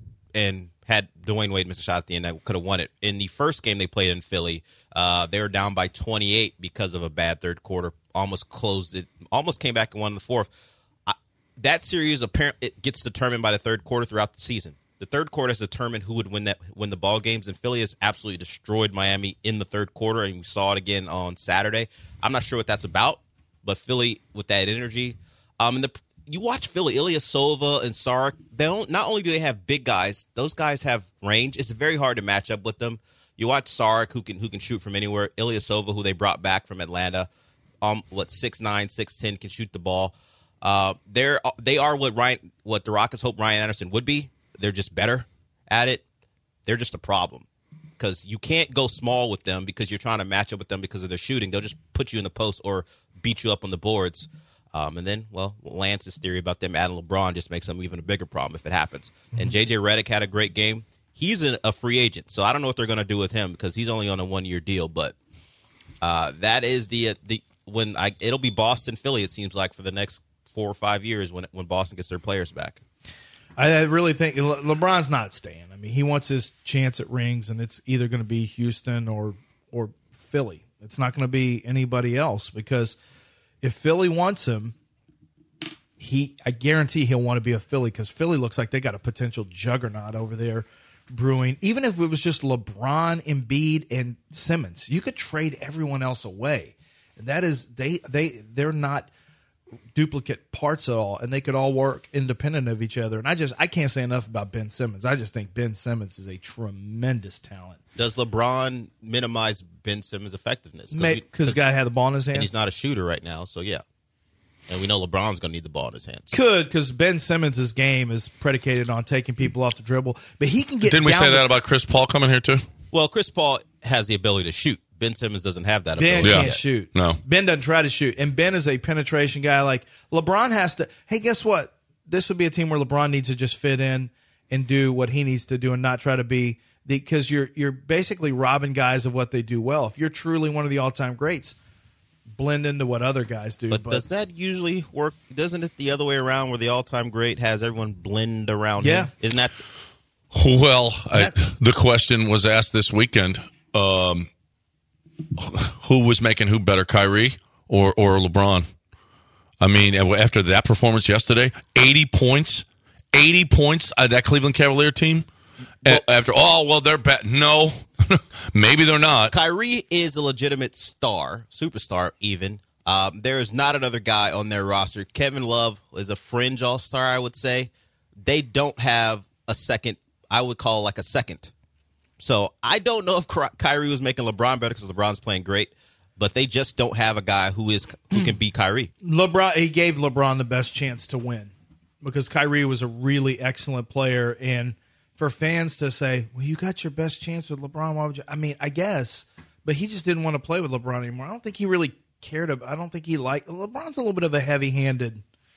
and had Dwayne Wade miss a shot at the end that could have won it. In the first game they played in Philly, uh, they were down by twenty-eight because of a bad third quarter. Almost closed it. Almost came back and won in the fourth. I, that series apparently it gets determined by the third quarter throughout the season. The third quarter has determined who would win that win the ball games, and Philly has absolutely destroyed Miami in the third quarter, and we saw it again on Saturday. I'm not sure what that's about, but Philly with that energy, um, and the you watch Philly, Ilyasova and Saric. They don't. Not only do they have big guys, those guys have range. It's very hard to match up with them. You watch Saric, who can who can shoot from anywhere. Ilyasova, who they brought back from Atlanta, um, what six nine, six ten, can shoot the ball. Uh, they're they are what Ryan, what the Rockets hope Ryan Anderson would be. They're just better at it. They're just a problem because you can't go small with them because you're trying to match up with them because of their shooting. They'll just put you in the post or beat you up on the boards. Um, and then, well, Lance's theory about them adding LeBron just makes them even a bigger problem if it happens. Mm-hmm. And J J Redick had a great game. He's a, a free agent, so I don't know what they're going to do with him because he's only on a one-year deal. But uh, that is the uh, the when I it'll be Boston, Philly. It seems like for the next four or five years when when Boston gets their players back. I really think Le- LeBron's not staying. I mean, he wants his chance at rings, and it's either going to be Houston or or Philly. It's not going to be anybody else because if Philly wants him, he I guarantee he'll want to be a Philly because Philly looks like they got a potential juggernaut over there brewing. Even if it was just LeBron, Embiid, and Simmons, you could trade everyone else away. That is they they they're not duplicate parts at all, and they could all work independent of each other. And I just I can't say enough about Ben Simmons. I just think Ben Simmons is a tremendous talent. Does LeBron minimize Ben Simmons' effectiveness? Because the guy had the ball in his hands, and he's not a shooter right now. So yeah, and we know LeBron's going to need the ball in his hands. Could because Ben Simmons' game is predicated on taking people off the dribble, but he can get. Didn't we down say the, that about Chris Paul coming here too? Well, Chris Paul has the ability to shoot. Ben Simmons doesn't have that Ben ability. can't Yeah. shoot. No. Ben doesn't try to shoot. And Ben is a penetration guy. Like LeBron has to, hey, guess what? This would be a team where LeBron needs to just fit in and do what he needs to do and not try to be the, because you're you're basically robbing guys of what they do well. If you're truly one of the all-time greats, blend into what other guys do. But, But, does that usually work? Doesn't it the other way around where the all-time great has everyone blend around Yeah. him? Isn't that Well, I, the question was asked this weekend. Um, who was making who better, Kyrie or or LeBron? I mean, after that performance yesterday, eighty points, eighty points uh, that Cleveland Cavalier team. Well, after oh well, they're bad. No, maybe they're not. Kyrie is a legitimate star, superstar even. Um, there is not another guy on their roster. Kevin Love is a fringe all-star, I would say. They don't have a second, I would call like a second. So I don't know if Kyrie was making LeBron better because LeBron's playing great, but they just don't have a guy who is who can beat Kyrie. LeBron, he gave LeBron the best chance to win because Kyrie was a really excellent player. And for fans to say, well, you got your best chance with LeBron, why would you? I mean, I guess, but he just didn't want to play with LeBron anymore. I don't think he really cared about, I don't think he liked, LeBron's a little bit of a heavy-handed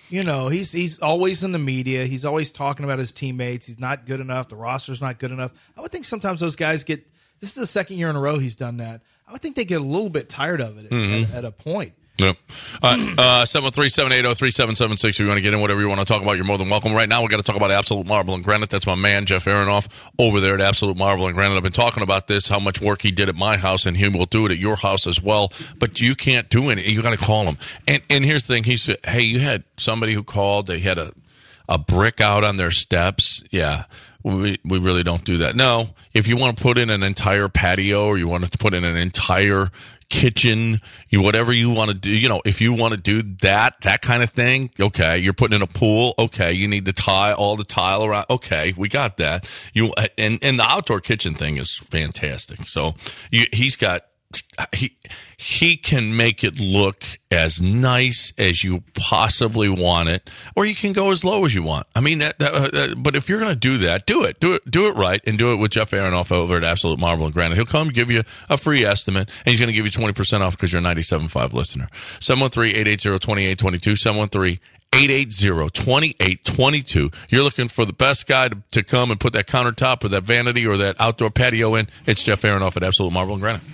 You know, he's he's always in the media. He's always talking about his teammates. He's not good enough. The roster's not good enough. I would think sometimes those guys get – this is the second year in a row he's done that. I would think they get a little bit tired of it Mm-hmm. at, at a point. Yep. Uh, uh, seven one three, seven eight zero, three seven seven six. If you want to get in, whatever you want to talk about, you're more than welcome. Right now, we've got to talk about Absolute Marble and Granite. That's my man, Jeff Aronoff, over there at Absolute Marble and Granite. I've been talking about this, how much work he did at my house, and he will do it at your house as well. But you can't do it. You got to call him. And and here's the thing. He's, hey, you had somebody who called. They had a, a brick out on their steps. Yeah. We we really don't do that. No. If you want to put in an entire patio or you want to put in an entire kitchen, you whatever you want to do, you know, if you want to do that, that kind of thing, okay, you're putting in a pool, okay, you need to tie all the tile around, okay, we got that. You and and the outdoor kitchen thing is fantastic. So you, he's got he he can make it look as nice as you possibly want it, or you can go as low as you want. I mean, that, that, uh, but if you're going to do that, do it, do it, do it right, and do it with Jeff Aronoff over at Absolute Marble and Granite. He'll come give you a free estimate, and he's going to give you twenty percent off because you're a ninety-seven point five listener. seven one three, eight eight zero, two eight two two, seven one three, eight eight zero, two eight two two. You're looking for the best guy to, to come and put that countertop or that vanity or that outdoor patio in. It's Jeff Aronoff at Absolute Marble and Granite.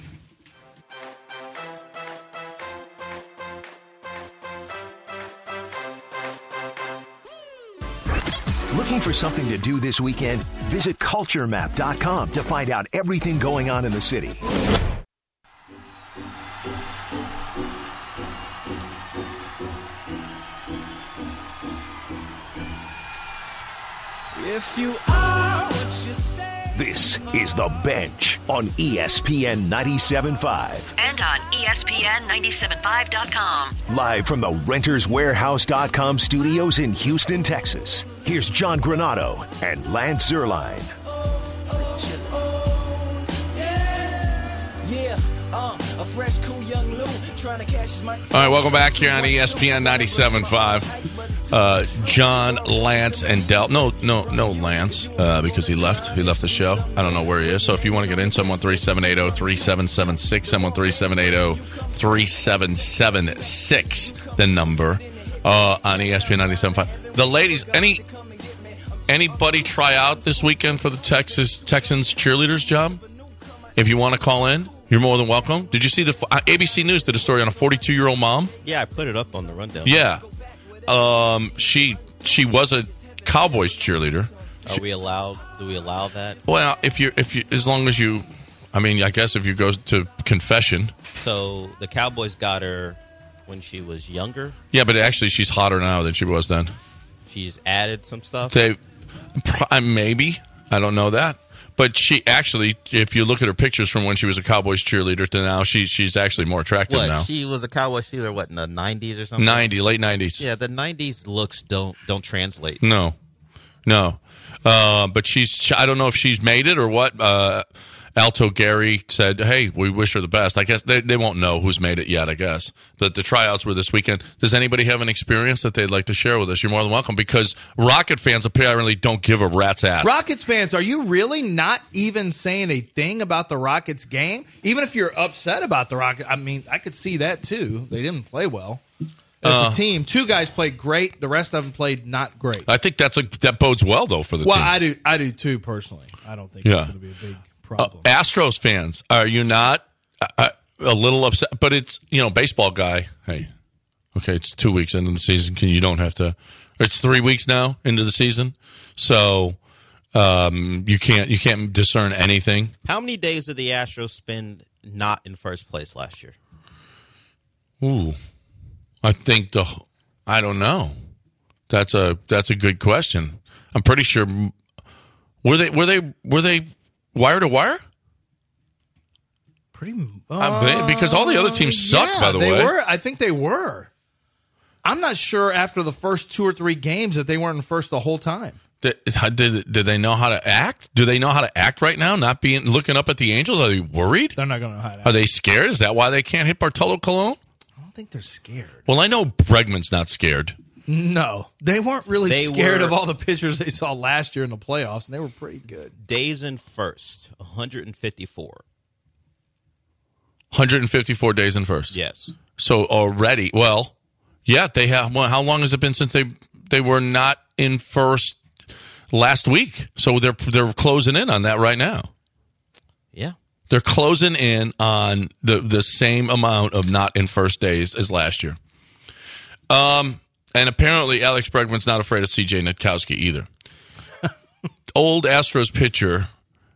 Looking for something to do this weekend? Visit culture map dot com to find out everything going on in the city. If you are what you say. This is The Bench on E S P N ninety-seven point five. And on E S P N ninety-seven point five dot com. Live from the renters warehouse dot com studios in Houston, Texas. Here's John Granado and Lance Zierlein. Yeah, uh, a fresh, cool young Lou trying to cash his money. All right, welcome back here on E S P N ninety-seven point five. Uh, John, Lance, and Del. No, no, no, Lance, uh, because he left. He left the show. I don't know where he is. So if you want to get in, seven one three, seven eight zero, three seven seven six, seven one three, seven eight zero, three seven seven six, the number uh, on E S P N ninety-seven point five. The ladies, any anybody try out this weekend for the Texas Texans cheerleaders job? If you want to call in, you're more than welcome. Did you see the uh, A B C News did a story on a forty-two-year-old mom? Yeah, I put it up on the rundown. Yeah. Um, she she was a Cowboys cheerleader. Are we allowed? Do we allow that? Well, if you if you as long as you, I mean, I guess if you go to confession. So the Cowboys got her when she was younger. Yeah, but actually, she's hotter now than she was then. She's added some stuff. They maybe I don't know that. But she actually, if you look at her pictures from when she was a Cowboys cheerleader to now, she, she's actually more attractive what, now. She was a Cowboys cheerleader, what, in the nineties or something? ninety, late nineties. Yeah, the nineties looks don't don't translate. No, no. Uh, but she's, I don't know if she's made it or what. Uh, Alto Gary said, hey, we wish her the best. I guess they, they won't know who's made it yet, I guess. But the tryouts were this weekend. Does anybody have an experience that they'd like to share with us? You're more than welcome, because Rocket fans apparently don't give a rat's ass. Rockets fans, are you really not even saying a thing about the Rockets game? Even if you're upset about the Rockets, I mean, I could see that too. They didn't play well. As Uh, a team, two guys played great. The rest of them played not great. I think that's a, that bodes well, though, for the well, team. I do, I do too, personally. I don't think Yeah. it's going to be a big Uh, problem. Astros fans, are you not uh, a little upset? But it's, you know, baseball guy. Hey, okay, it's two weeks into the season. Can you don't have to? It's three weeks now into the season, so um, you can't you can't discern anything. How many days did the Astros spend not in first place last year? Ooh, I think the I don't know. That's a that's a good question. I'm pretty sure. Were they were they were they wire to wire? Pretty Uh, because all the other teams suck, yeah, by the they way. were. I think they were. I'm not sure after the first two or three games that they weren't in first the whole time. Did, did, did they know how to act? Do they know how to act right now? Not being looking up at the Angels? Are they worried? They're not going to know how to act. Are they scared? Is that why they can't hit Bartolo Colon? I don't think they're scared. Well, I know Bregman's not scared. No, they weren't really They scared were- of all the pitchers they saw last year in the playoffs, and they were pretty good. Days in first, one hundred fifty-four. one hundred fifty-four days in first. Yes. So already, well, Yeah, they have. Well, how long has it been since they they were not in first last week? So they're they're closing in on that right now. Yeah. They're closing in on the, the same amount of not in first days as last year. Um, and apparently Alex Bregman's not afraid of C J Nitkowski either. Old Astros pitcher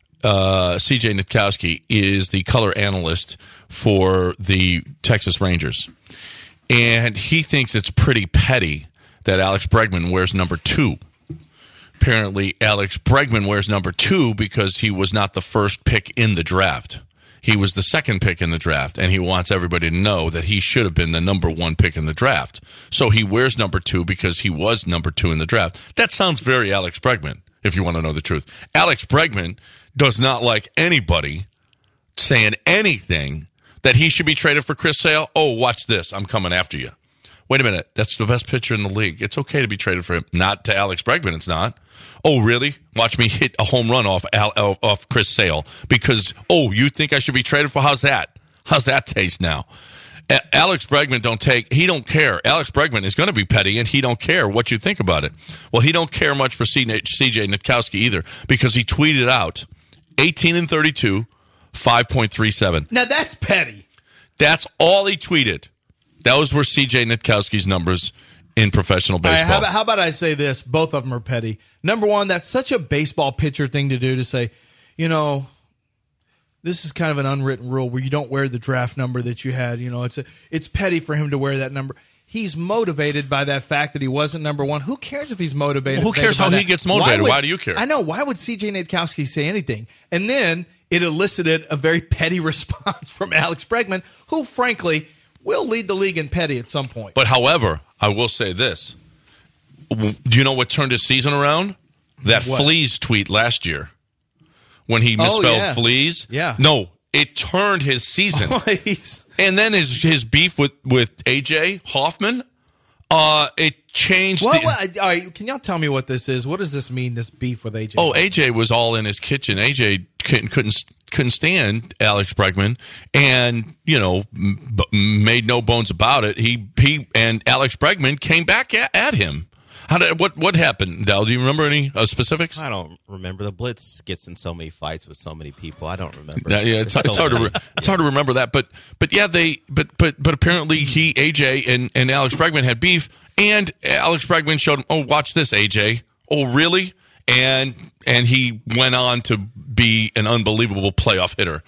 uh, C J Nitkowski is the color analyst for the Texas Rangers. And he thinks it's pretty petty that Alex Bregman wears number two. Apparently, Alex Bregman wears number two because he was not the first pick in the draft. He was the second pick in the draft, and he wants everybody to know that he should have been the number one pick in the draft. So he wears number two because he was number two in the draft. That sounds very Alex Bregman, if you want to know the truth. Alex Bregman does not like anybody saying anything that he should be traded for Chris Sale. Oh, watch this. I'm coming after you. Wait a minute. That's the best pitcher in the league. It's okay to be traded for him. Not to Alex Bregman. It's not. Oh, really? Watch me hit a home run off Al, off Chris Sale because, oh, you think I should be traded for? How's that? How's that taste now? A- Alex Bregman don't take, he don't care. Alex Bregman is going to be petty, and he don't care what you think about it. Well, he don't care much for C J Nitkowski either because he tweeted out eighteen and thirty-two, five point three seven. Now, that's petty. That's all he tweeted. Those were C J Nitkowski's numbers in professional baseball. All right, how, about, how about I say this? Both of them are petty. Number one, that's such a baseball pitcher thing to do to say, you know, this is kind of an unwritten rule where you don't wear the draft number that you had. You know, it's a, it's petty for him to wear that number. He's motivated by that fact that he wasn't number one. Who cares if he's motivated? Well, who cares how that? he gets motivated? Why, would, Why do you care? I know. Why would C J Nitkowski say anything? And then it elicited a very petty response from Alex Bregman, who, frankly, will lead the league in petty at some point. But, however, I will say this. Do you know what turned his season around? That What? Fleas tweet last year when he misspelled Oh, yeah. Fleas. Yeah. No, it turned his season. He's- And then his his beef with, with A J Hoffman, uh, it changed. What, the, what, all right, can y'all tell me what this is? What does this mean, this beef with A J? Oh, A J was all in his kitchen. A J couldn't couldn't, couldn't stand Alex Bregman, and you know, m- made no bones about it. He he and Alex Bregman came back at, at him. How did what what happened, Dal? Do you remember any uh, specifics? I don't remember. The Blitz gets in so many fights with so many people. I don't remember. Yeah, yeah, it's, There's it's so hard to many. re- it's hard to remember that, but but yeah, they but but but apparently he A J and and Alex Bregman had beef, and Alex Bregman showed him, oh, watch this, A J. Oh, really? And and he went on to be an unbelievable playoff hitter.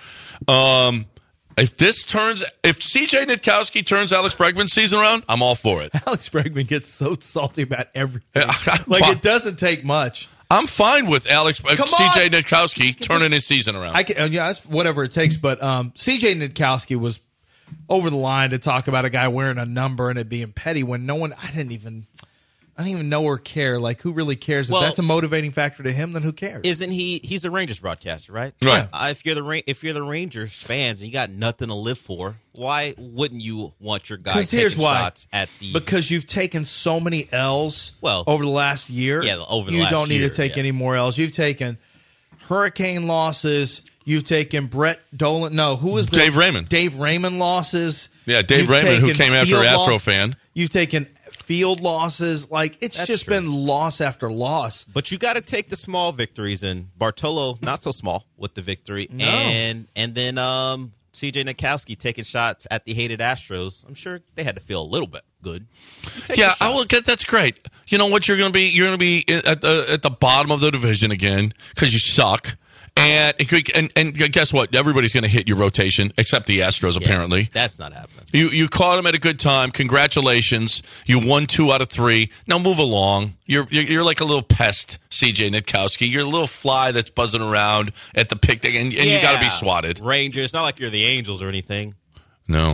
Um, if this turns, if C J Nitkowski turns Alex Bregman's season around, I'm all for it. Alex Bregman gets so salty about everything. Yeah, I'm like fi- it doesn't take much. I'm fine with Alex uh, Come C J on! Nitkowski turning Just- his season around. I can, yeah, that's whatever it takes. But um, C J Nitkowski was over the line to talk about a guy wearing a number and it being petty when no one. I didn't even. I don't even know or care. Like, who really cares? If Well, that's a motivating factor to him, then who cares? Isn't he? He's a Rangers broadcaster, right? Right. Uh, if you're the Ra- if you're the Rangers fans and you got nothing to live for, why wouldn't you want your guy Because taking here's why. shots at the? Because you've taken so many L's Well, over the last year. yeah, over the you last don't need year, to take yeah. any more L's. You've taken hurricane losses. You've taken Brett Dolan. No, who was the, Dave Raymond. Dave Raymond losses. Yeah, Dave You've Raymond, who taken came after field Astro loss- fan. You've taken field losses. Like, it's That's just true. been loss after loss. But you got to take the small victories, and Bartolo not so small with the victory, No. and and then um, C J Nitkowski taking shots at the hated Astros. I'm sure they had to feel a little bit good. Take Yeah, your I will shots. get. That's great. You know what? You're going to be. You're going to be at the at the bottom of the division again because you suck. And and and guess what? Everybody's going to hit your rotation except the Astros. Yeah, Apparently, that's not happening. you you caught them at a good time. Congratulations, you won two out of three. Now move along. You're you're, you're like a little pest, C J Nitkowski. You're a little fly that's buzzing around at the picnic, and, and you got to be Yeah. swatted. Rangers, it's not like you're the Angels or anything. No,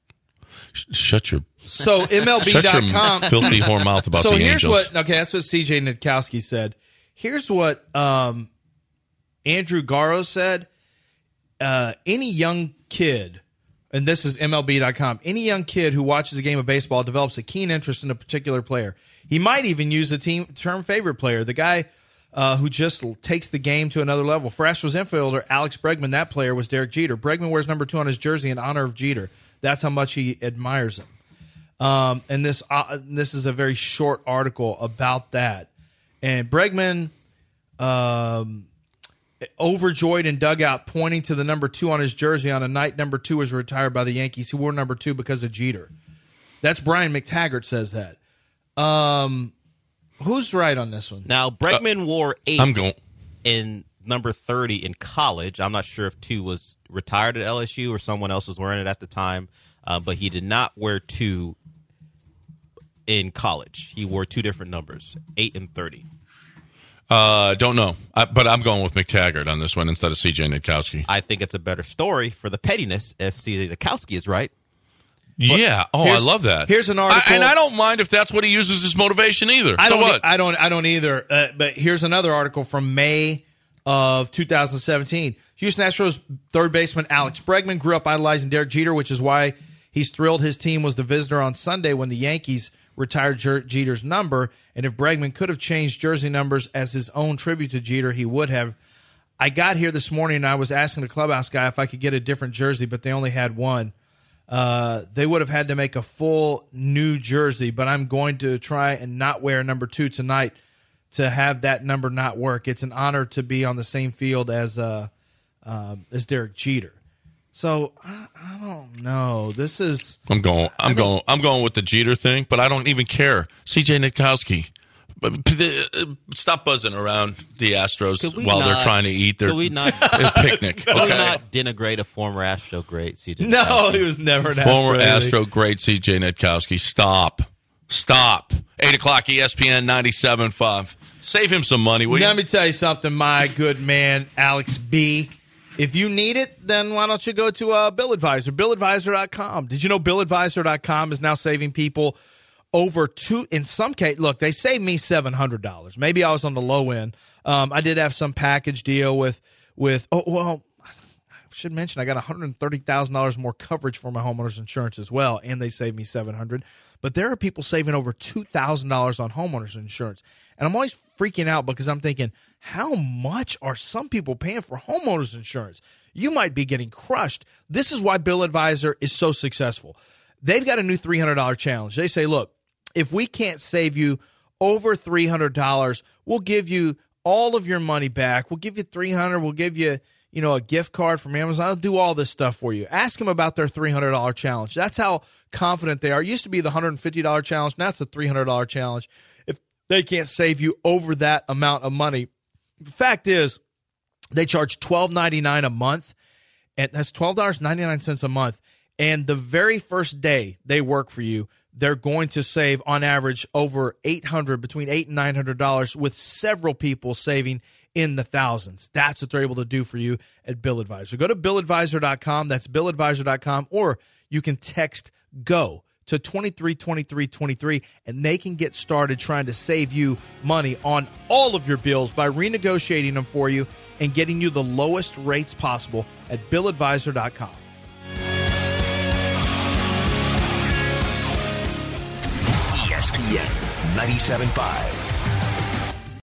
Sh- shut your So M L B shut dot your com. filthy whore mouth about so the here's Angels. what. Okay, that's what C J Nitkowski said. Here's what um, Andrew Garrow said. Uh, any young kid, and this is M L B dot com, any young kid who watches a game of baseball develops a keen interest in a particular player. He might even use the team term favorite player, the guy uh, who just takes the game to another level. For Astros infielder Alex Bregman, that player was Derek Jeter. Bregman wears number two on his jersey in honor of Jeter. That's how much he admires him. Um, and this uh, this is a very short article about that. And Bregman, um, overjoyed in dugout, pointing to the number two on his jersey on a night number two was retired by the Yankees. He wore number two because of Jeter. That's Brian McTaggart says that. Um, who's right on this one? Now, Bregman uh, wore eight I'm going. in number thirty in college. I'm not sure if two was retired at L S U or someone else was wearing it at the time, uh, but he did not wear two in college. He wore two different numbers, eight and thirty. Uh, don't know, I, but I'm going with McTaggart on this one instead of C J Nitkowski. I think it's a better story for the pettiness if C J Nitkowski is right. But yeah. Oh, I love that. Here's an article, I, and I don't mind if that's what he uses as motivation either. I so don't, what? I don't. I don't either. Uh, but here's another article from May of two thousand seventeen. Houston Astros third baseman Alex Bregman grew up idolizing Derek Jeter, which is why he's thrilled his team was the visitor on Sunday when the Yankees retired Jeter's number. And if Bregman could have changed jersey numbers as his own tribute to Jeter, he would have. I got here this morning and I was asking the clubhouse guy if I could get a different jersey, but they only had one. Uh, they would have had to make a full new jersey, but I'm going to try and not wear number two tonight to have that number not work. It's an honor to be on the same field as uh, uh, as Derek Jeter. So I, I don't know. This is I'm going. I'm think, going. I'm going with the Jeter thing, but I don't even care. C J Nitkowski. Stop buzzing around the Astros while not, they're trying to eat their we not, picnic. Could okay? we not denigrate a former Astro great, C J Nitkowski? No, he was never an former Astro, Astro great, C J Nitkowski. Stop. Stop. eight o'clock, E S P N ninety-seven point five. Save him some money, will you? Let me tell you something, my good man, Alex B. If you need it, then why don't you go to uh, Bill Advisor, bill advisor dot com. Did you know bill advisor dot com is now saving people over two, in some case, look, they saved me seven hundred dollars. Maybe I was on the low end. Um, I did have some package deal with, with oh, well, I should mention I got one hundred thirty thousand dollars more coverage for my homeowner's insurance as well, and they saved me seven hundred dollars. But there are people saving over two thousand dollars on homeowner's insurance. And I'm always freaking out because I'm thinking, how much are some people paying for homeowner's insurance? You might be getting crushed. This is why Bill Advisor is so successful. They've got a new three hundred dollars challenge. They say, look, if we can't save you over three hundred dollars, we'll give you all of your money back. We'll give you three hundred dollars. We'll give you, you know, a gift card from Amazon. I'll do all this stuff for you. Ask them about their three hundred dollars challenge. That's how confident they are. It used to be the one hundred fifty dollars challenge. Now it's the three hundred dollars challenge. If they can't save you over that amount of money, the fact is they charge twelve ninety-nine a month, and that's twelve dollars and ninety-nine cents a month. And the very first day they work for you, they're going to save on average over eight hundred, between eight and nine hundred dollars, with several people saving in the thousands. That's what they're able to do for you at Bill Advisor. Go to bill advisor dot com. That's bill advisor dot com, or you can text GO to twenty-three twenty-three twenty-three, and they can get started trying to save you money on all of your bills by renegotiating them for you and getting you the lowest rates possible at bill advisor dot com. E S P N ninety-seven point five.